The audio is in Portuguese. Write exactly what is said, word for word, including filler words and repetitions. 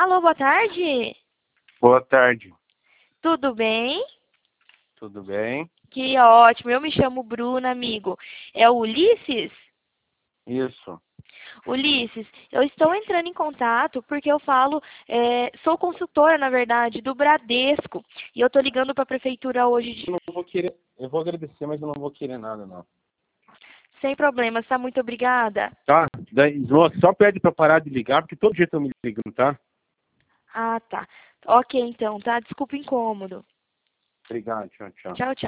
Alô, boa tarde. Boa tarde. Tudo bem? Tudo bem? Que ótimo. Eu me chamo Bruna, amigo. É o Ulisses? Isso. Ulisses, eu estou entrando em contato porque eu falo, é, sou consultora, na verdade, do Bradesco. E eu estou ligando para a prefeitura hoje de... Eu não vou querer, eu vou agradecer, mas eu não vou querer nada, não. Sem problemas, tá? Muito obrigada. Tá? Daí, nossa, só pede pra parar de ligar, porque todo dia estão me ligando, tá? Ah, tá. Ok, então, tá? Desculpa o incômodo. Obrigado, tchau, tchau. Tchau, tchau.